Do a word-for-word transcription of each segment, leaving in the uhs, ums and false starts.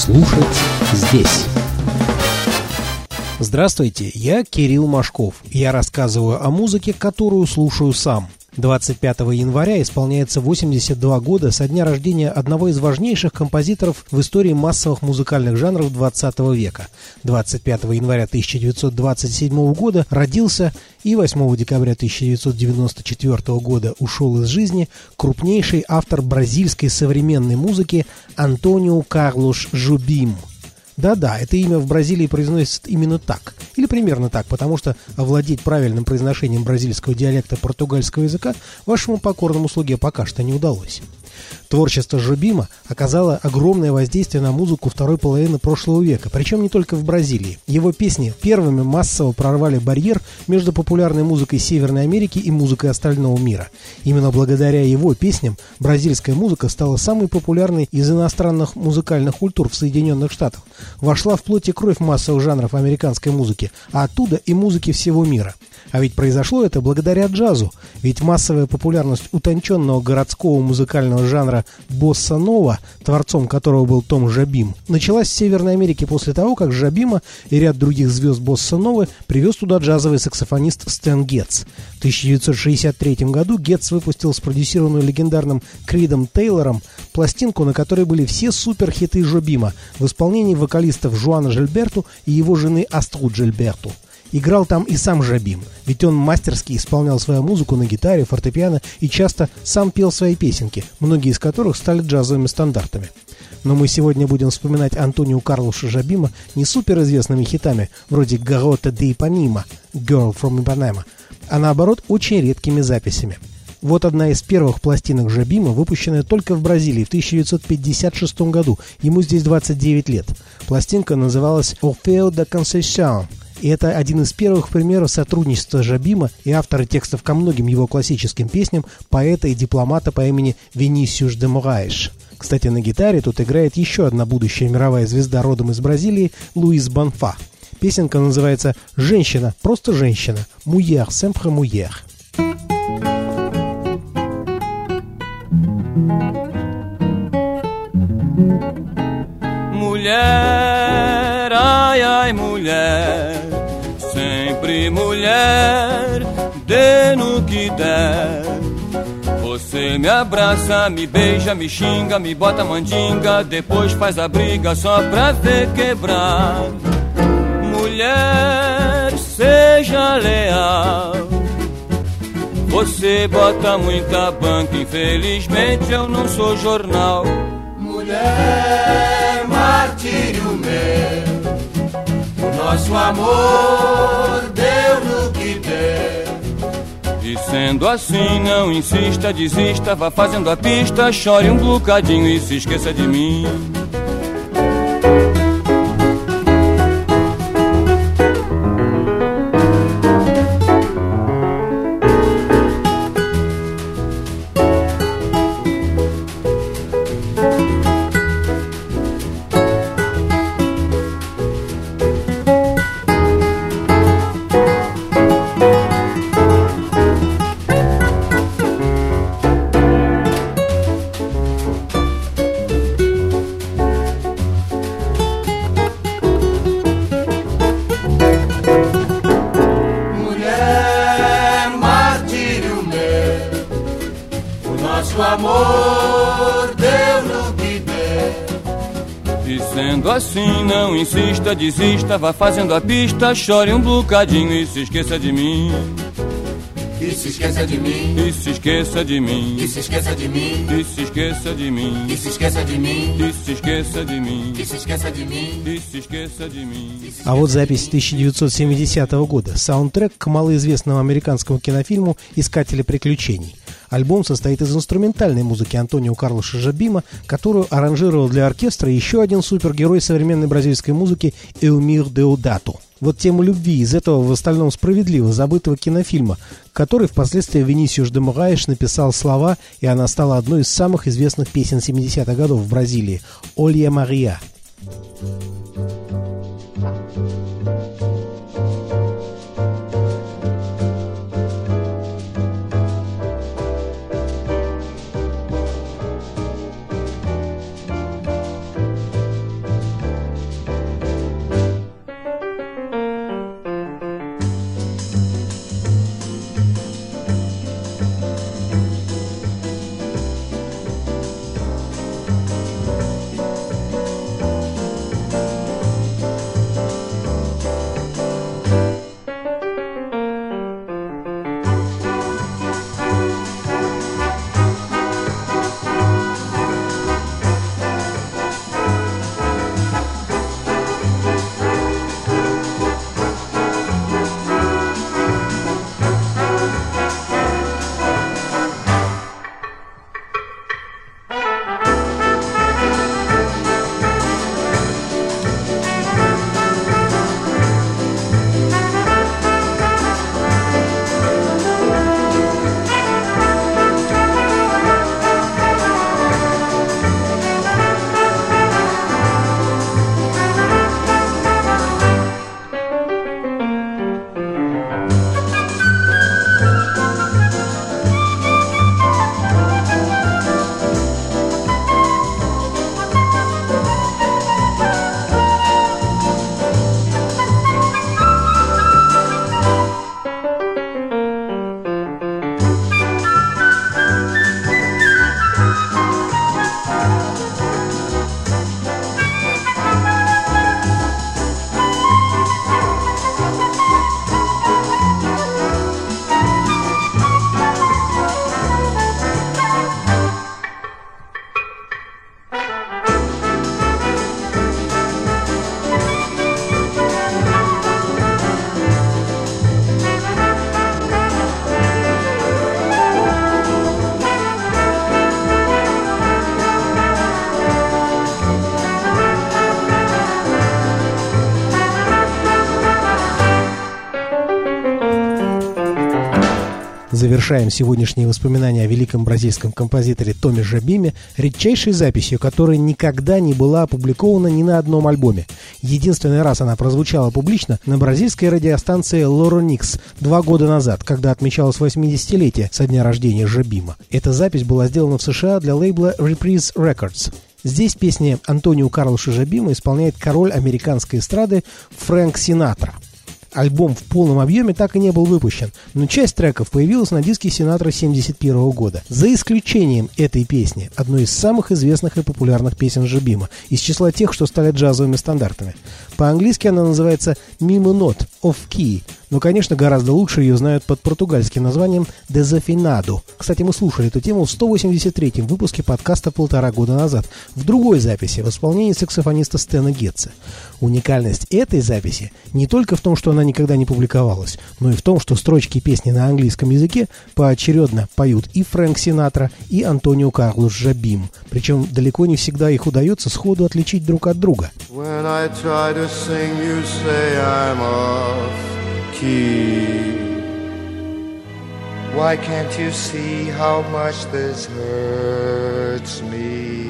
Слушать здесь. Здравствуйте, я Кирилл Машков. Я рассказываю о музыке, которую слушаю сам. двадцать пятого января исполняется восемьдесят два года со дня рождения одного из важнейших композиторов в истории массовых музыкальных жанров двадцатого века. двадцать пятого января тысяча девятьсот двадцать седьмого года родился и восьмого декабря тысяча девятьсот девяносто четвёртого года ушел из жизни крупнейший автор бразильской современной музыки Антонио Карлош Жобим. Да-да, это имя в Бразилии произносится именно так, или примерно так, потому что овладеть правильным произношением бразильского диалекта португальского языка вашему покорному слуге пока что не удалось. Творчество Жобима оказало огромное воздействие на музыку второй половины прошлого века, причем не только в Бразилии. Его песни первыми массово прорвали барьер между популярной музыкой Северной Америки и музыкой остального мира. Именно благодаря его песням бразильская музыка стала самой популярной из иностранных музыкальных культур в Соединенных Штатах, вошла в плоть и кровь массовых жанров американской музыки, а оттуда и музыки всего мира. А ведь произошло это благодаря джазу, ведь массовая популярность утонченного городского музыкального жанра босса-нова, творцом которого был Том Жобим, началась в Северной Америке после того, как Жобима и ряд других звезд босса-новы привез туда джазовый саксофонист Стэн Гетц. В тысяча девятьсот шестьдесят третьем году Гетц выпустил спродюсированную легендарным Кридом Тейлором пластинку, на которой были все суперхиты Жобима в исполнении вокалистов Жуана Жильберту и его жены Аструд Жильберту. Играл там и сам Жобим, ведь он мастерски исполнял свою музыку на гитаре, фортепиано и часто сам пел свои песенки, многие из которых стали джазовыми стандартами. Но мы сегодня будем вспоминать Антонио Карлоша Жобима не суперизвестными хитами, вроде «Гарота де Ипанима» «Girl from Ipanema», а наоборот очень редкими записями. Вот одна из первых пластинок Жобима, выпущенная только в Бразилии в тысяча девятьсот пятьдесят шестом году, ему здесь двадцать девять лет. Пластинка называлась «Orfeu da Conceição». И это один из первых примеров сотрудничества Жобима и автора текстов ко многим его классическим песням, поэта и дипломата по имени Винисиус де Мораиш. Кстати, на гитаре тут играет еще одна будущая мировая звезда родом из Бразилии Луис Бонфа. Песенка называется «Женщина, просто женщина». «Mulher, sempre mulher». Mulher, ai, ai, mulher, sempre mulher, dê no que der. Você me abraça, me beija, me xinga, me bota mandinga, depois faz a briga só pra ver quebrar. Mulher, seja leal. Você bota muita banca, infelizmente eu não sou jornal. Mulher, martírio meu, o nosso amor deu no que der. E sendo assim, não insista, desista, vá fazendo a pista, chore um bocadinho e se esqueça de mim. Amor deu no que der. E sendo assim, não insista, desista, vá fazendo a pista, chore um bocadinho e se esqueça de mim. E se esqueça de mim. E se esqueça de mim. E se esqueça de mim. E se esqueça de mim. E se esqueça de mim. И se esqueça de mim. И se esqueça de mim. И se esqueça de mim. А вот запись тысяча девятьсот семидесятого года. Саундтрек к малоизвестному американскому кинофильму «Искатели приключений». Альбом состоит из инструментальной музыки Антонио Карлоша Жобима, которую аранжировал для оркестра еще один супергерой современной бразильской музыки Элмир Деодато. Вот тему любви из этого в остальном справедливо забытого кинофильма, который впоследствии Винисиус де Мораиш написал слова, и она стала одной из самых известных песен семидесятых годов в Бразилии «Олья Мария». Завершаем сегодняшние воспоминания о великом бразильском композиторе Томе Жобиме редчайшей записью, которая никогда не была опубликована ни на одном альбоме. Единственный раз она прозвучала публично на бразильской радиостанции Лороникс два года назад, когда отмечалось восьмидесятилетие со дня рождения Жобима. Эта запись была сделана в США для лейбла Reprise Records. Здесь песни Антонио Карлоша Жобима исполняет король американской эстрады Фрэнк Синатра. Альбом в полном объеме так и не был выпущен, но часть треков появилась на диске Синатра семьдесят первого года. За исключением этой песни, одной из самых известных и популярных песен Жобима, из числа тех, что стали джазовыми стандартами. По-английски она называется «Mimo Not» «Off Key», но, конечно, гораздо лучше ее знают под португальским названием «Desafinado». Кстати, мы слушали эту тему в сто восемьдесят третьем выпуске подкаста полтора года назад, в другой записи, в исполнении саксофониста Стэна Гетца. Уникальность этой записи не только в том, что она никогда не публиковалась, но и в том, что строчки песни на английском языке поочередно поют и Фрэнк Синатра, и Антонио Карлош Жобим. Причем далеко не всегда их удается сходу отличить друг от друга. When I try to sing, you say I'm off key. Why can't you see how much this hurts me?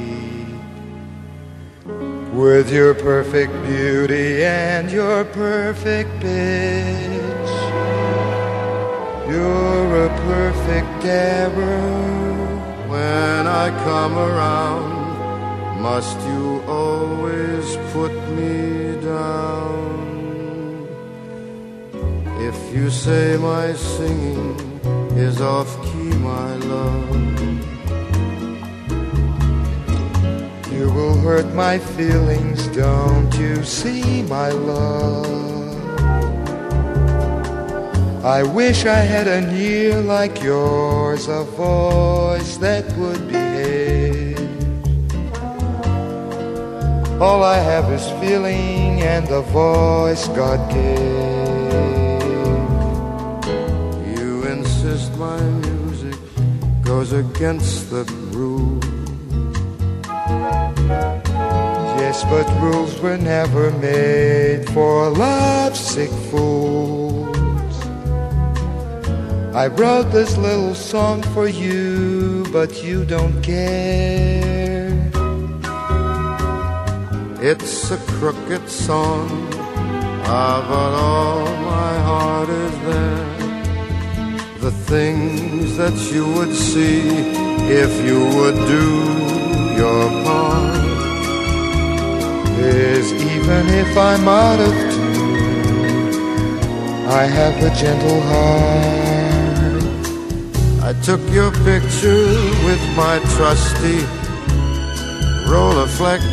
With your perfect beauty and your perfect pitch, you're a perfect error. When I come around, must you always put me down? If you say my singing is off key, my love, you will hurt my feelings, don't you see, my love? I wish I had an ear like yours, a voice that would behave. All I have is feeling and the voice God gave. You insist my music goes against the rules. Yes, but rules were never made for lovesick fools. I wrote this little song for you, but you don't care. It's a crooked song, ah, but all my heart is there. The things that you would see if you would do your part is even if I'm out of tune, I have a gentle heart. I took your picture with my trusty Rolleiflex,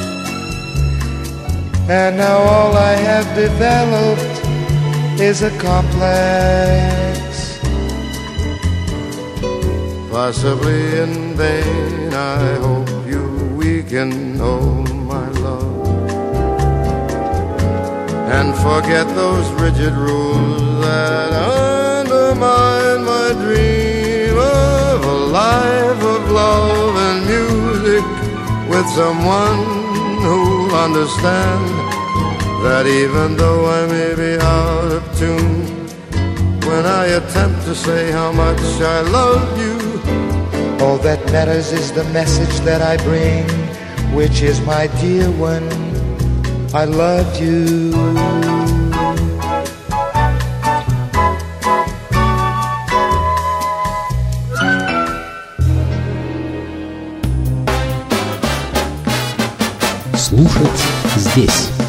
and now all I have developed is a complex. Possibly in vain, I hope you weaken, oh my love, and forget those rigid rules that undermine my dream of a life of love and music with someone who'll understand that even though I may be out of tune, when I attempt to say how much I love you, all that matters is the message that I bring, which is, my dear one, I love you. Слушать здесь.